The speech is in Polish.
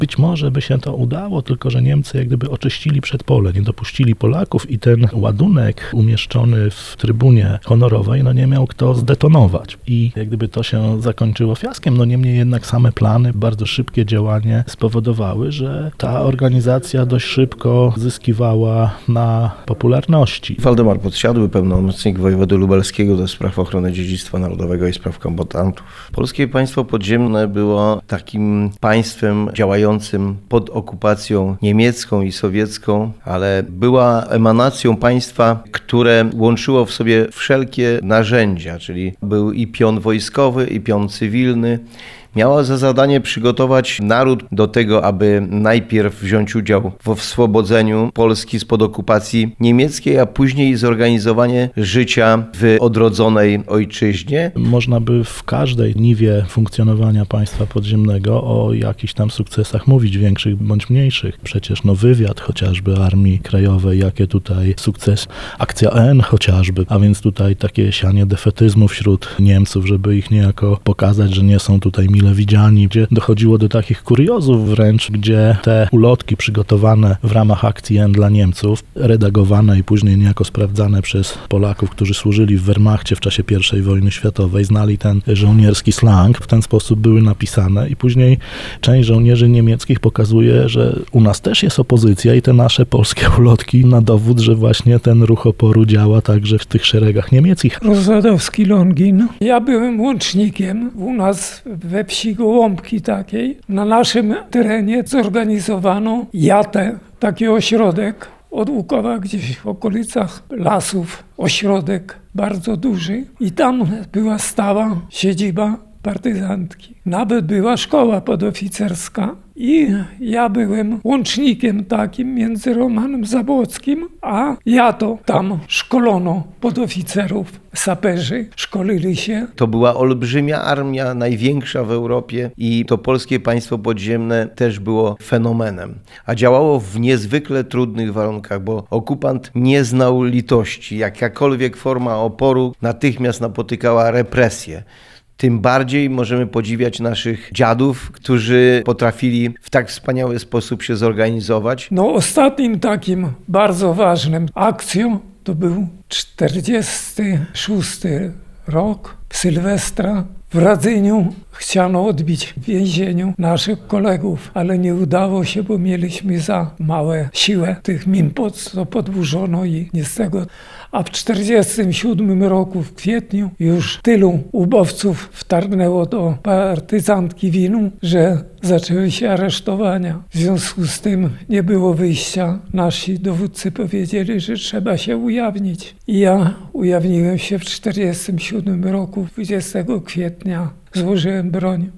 być może by się to udało, tylko że Niemcy jak gdyby oczyścili przedpole, nie dopuścili Polaków i ten ładunek umieszczony w trybunie honorowej, nie miał kto zdetonować. I jak gdyby to się zakończyło fiaskiem, niemniej jednak same plany, bardzo szybkie działanie spowodowały, że ta organizacja dość szybko zyskiwała na popularności. Waldemar Podsiadły, pełnomocnik wojewody lubelskiego do spraw ochrony dziedzictwa narodowego i spraw kombatantów. Polskie państwo podziemne było takim państwem działającym pod okupacją niemiecką i sowiecką, ale była emanacją państwa, które łączyło w sobie wszelkie narzędzia, czyli był i pion wojskowy, i pion cywilny. Miała za zadanie przygotować naród do tego, aby najpierw wziąć udział w oswobodzeniu Polski spod okupacji niemieckiej, a później zorganizowanie życia w odrodzonej ojczyźnie. Można by w każdej niwie funkcjonowania państwa podziemnego o jakichś tam sukcesach mówić, większych bądź mniejszych. Przecież wywiad chociażby Armii Krajowej, jakie tutaj sukcesy. Akcja N chociażby, a więc tutaj takie sianie defetyzmu wśród Niemców, żeby ich niejako pokazać, że nie są tutaj mile widziani, gdzie dochodziło do takich kuriozów wręcz, gdzie te ulotki przygotowane w ramach akcji N dla Niemców, redagowane i później niejako sprawdzane przez Polaków, którzy służyli w Wehrmachcie w czasie I wojny światowej, znali ten żołnierski slang, w ten sposób były napisane i później część żołnierzy niemieckich pokazuje, że u nas też jest opozycja i te nasze polskie ulotki na dowód, że właśnie ten ruch oporu działa także w tych szeregach niemieckich. Rozwadowski Longin. Ja byłem łącznikiem u nas we wsi Gołąbki takiej. Na naszym terenie zorganizowano JATE, taki ośrodek od Łukowa, gdzieś w okolicach lasów, ośrodek bardzo duży i tam była stała siedziba partyzantki. Nawet była szkoła podoficerska i ja byłem łącznikiem takim między Romanem Zabłockim a JATO. Tam szkolono podoficerów, saperzy, szkolili się. To była olbrzymia armia, największa w Europie i to polskie państwo podziemne też było fenomenem. A działało w niezwykle trudnych warunkach, bo okupant nie znał litości. Jakakolwiek forma oporu natychmiast napotykała represję. Tym bardziej możemy podziwiać naszych dziadów, którzy potrafili w tak wspaniały sposób się zorganizować. Ostatnim takim bardzo ważnym akcją to był 46 rok, Sylwestra. W Radzyniu chciano odbić w więzieniu naszych kolegów, ale nie udało się, bo mieliśmy za małe siłę tych min, co podburzono i nie z tego. A w 1947 roku w kwietniu już tylu ubowców wtargnęło do partyzantki winu, że zaczęły się aresztowania. W związku z tym nie było wyjścia. Nasi dowódcy powiedzieli, że trzeba się ujawnić. I ja ujawniłem się w 1947 roku, 20 kwietnia złożyłem broń.